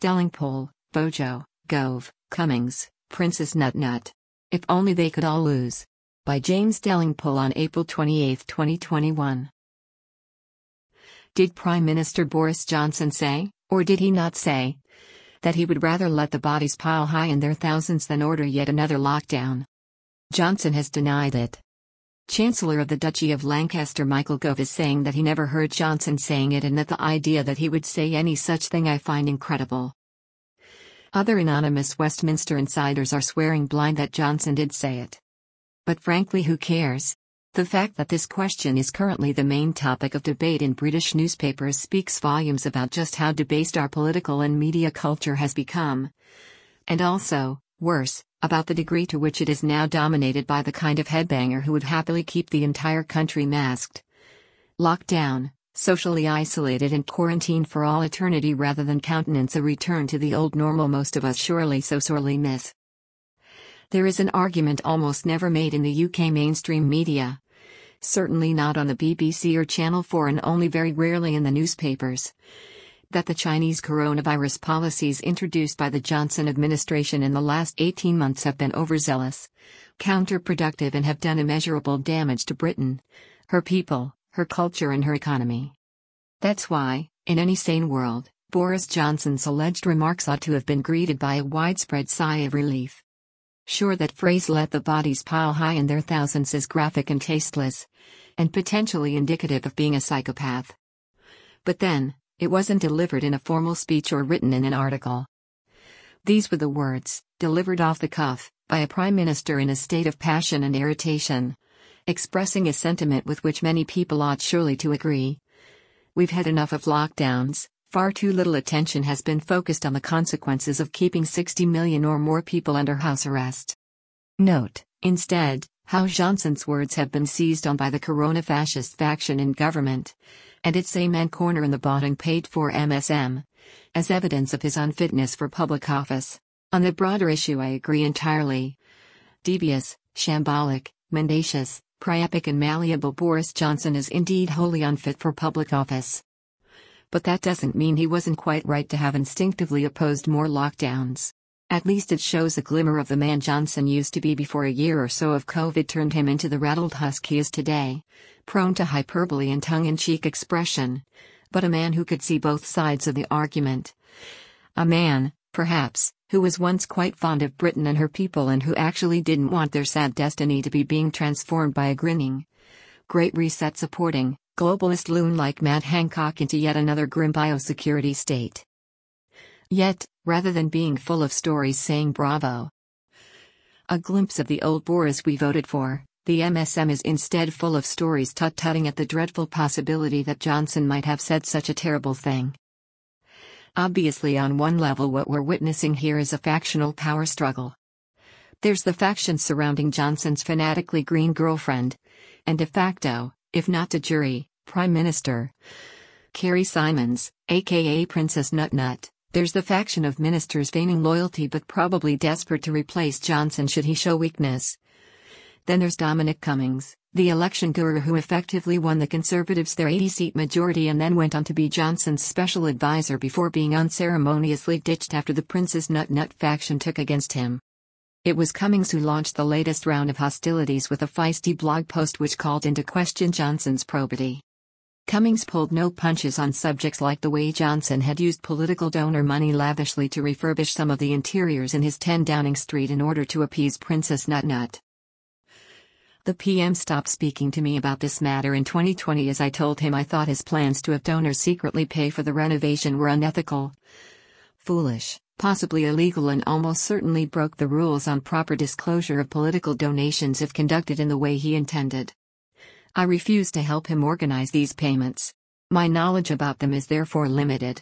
Delingpole, Bojo, Gove, Cummings, Princess Nutnut. If only they could all lose. By James Delingpole on April 28, 2021. Did Prime Minister Boris Johnson say, or did he not say, that he would rather let the bodies pile high in their thousands than order yet another lockdown? Johnson has denied it. Chancellor of the Duchy of Lancaster Michael Gove is saying that he never heard Johnson saying it and that the idea that he would say any such thing I find incredible. Other anonymous Westminster insiders are swearing blind that Johnson did say it. But frankly, who cares? The fact that this question is currently the main topic of debate in British newspapers speaks volumes about just how debased our political and media culture has become. And also, worse, about the degree to which it is now dominated by the kind of headbanger who would happily keep the entire country masked, locked down, socially isolated and quarantined for all eternity rather than countenance a return to the old normal most of us surely so sorely miss. There is an argument almost never made in the UK mainstream media. Certainly not on the BBC or Channel 4 and only very rarely in the newspapers, that the Chinese coronavirus policies introduced by the Johnson administration in the last 18 months have been overzealous, counterproductive and have done immeasurable damage to Britain, her people, her culture and her economy. That's why, in any sane world, Boris Johnson's alleged remarks ought to have been greeted by a widespread sigh of relief. Sure, that phrase "let the bodies pile high in their thousands" is graphic and tasteless, and potentially indicative of being a psychopath. But then, it wasn't delivered in a formal speech or written in an article. These were the words, delivered off the cuff, by a prime minister in a state of passion and irritation, expressing a sentiment with which many people ought surely to agree. We've had enough of lockdowns. Far too little attention has been focused on the consequences of keeping 60 million or more people under house arrest. Note, instead, how Johnson's words have been seized on by the corona-fascist faction in government, and its amen corner in the bought and paid for MSM, as evidence of his unfitness for public office. On the broader issue I agree entirely. Devious, shambolic, mendacious, priapic and malleable Boris Johnson is indeed wholly unfit for public office. But that doesn't mean he wasn't quite right to have instinctively opposed more lockdowns. At least it shows a glimmer of the man Johnson used to be before a year or so of COVID turned him into the rattled husk he is today, prone to hyperbole and tongue-in-cheek expression, but a man who could see both sides of the argument. A man, perhaps, who was once quite fond of Britain and her people and who actually didn't want their sad destiny to be being transformed by a grinning, Great Reset supporting, globalist loon like Matt Hancock into yet another grim biosecurity state. Yet, rather than being full of stories saying bravo, a glimpse of the old Boris we voted for, the MSM is instead full of stories tut-tutting at the dreadful possibility that Johnson might have said such a terrible thing. Obviously, on one level what we're witnessing here is a factional power struggle. There's the faction surrounding Johnson's fanatically green girlfriend, and de facto, if not de jure, Prime Minister Carrie Simons, aka Princess Nutnut. There's the faction of ministers feigning loyalty but probably desperate to replace Johnson should he show weakness. Then there's Dominic Cummings, the election guru who effectively won the Conservatives their 80-seat majority and then went on to be Johnson's special advisor before being unceremoniously ditched after the Princess Nutnut faction took against him. It was Cummings who launched the latest round of hostilities with a feisty blog post which called into question Johnson's probity. Cummings pulled no punches on subjects like the way Johnson had used political donor money lavishly to refurbish some of the interiors in his 10 Downing Street in order to appease Princess Nutnut. The PM stopped speaking to me about this matter in 2020 as I told him I thought his plans to have donors secretly pay for the renovation were unethical, foolish, possibly illegal and almost certainly broke the rules on proper disclosure of political donations if conducted in the way he intended. I refused to help him organize these payments. My knowledge about them is therefore limited.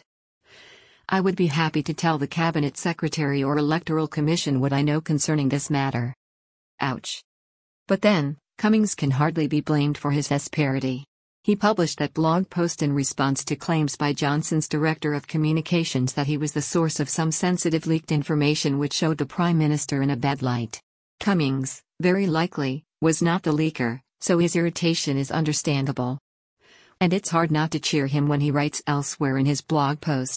I would be happy to tell the Cabinet Secretary or Electoral Commission what I know concerning this matter. Ouch. But then, Cummings can hardly be blamed for his asperity. He published that blog post in response to claims by Johnson's Director of Communications that he was the source of some sensitive leaked information which showed the Prime Minister in a bad light. Cummings, very likely, was not the leaker, so his irritation is understandable. And it's hard not to cheer him when he writes elsewhere in his blog post,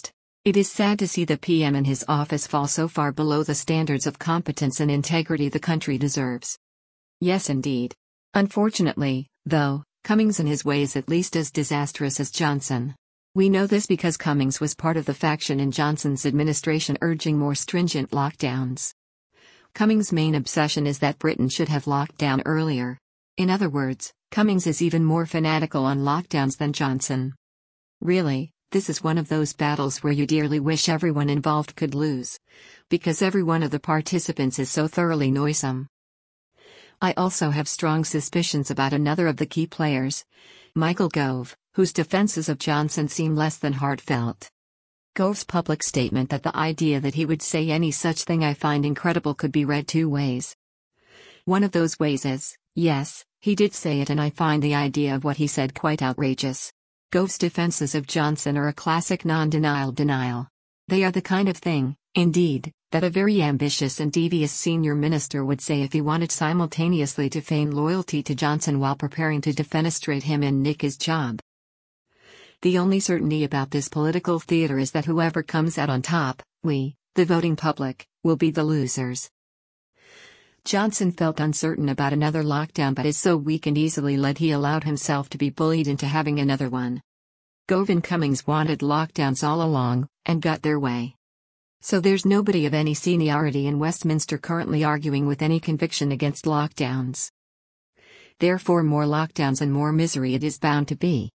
It is sad to see the PM and his office fall so far below the standards of competence and integrity the country deserves. Yes, indeed. Unfortunately, though, Cummings in his way is at least as disastrous as Johnson. We know this because Cummings was part of the faction in Johnson's administration urging more stringent lockdowns. Cummings' main obsession is that Britain should have locked down earlier. In other words, Cummings is even more fanatical on lockdowns than Johnson. Really, this is one of those battles where you dearly wish everyone involved could lose. Because every one of the participants is so thoroughly noisome. I also have strong suspicions about another of the key players, Michael Gove, whose defenses of Johnson seem less than heartfelt. Gove's public statement that the idea that he would say any such thing I find incredible could be read two ways. One of those ways is, yes, he did say it and I find the idea of what he said quite outrageous. Gove's defenses of Johnson are a classic non-denial denial. They are the kind of thing, indeed, that a very ambitious and devious senior minister would say if he wanted simultaneously to feign loyalty to Johnson while preparing to defenestrate him and nick his job. The only certainty about this political theater is that whoever comes out on top, we, the voting public, will be the losers. Johnson felt uncertain about another lockdown but is so weak and easily led he allowed himself to be bullied into having another one. Gove and Cummings wanted lockdowns all along, and got their way. So there's nobody of any seniority in Westminster currently arguing with any conviction against lockdowns. Therefore more lockdowns and more misery it is bound to be.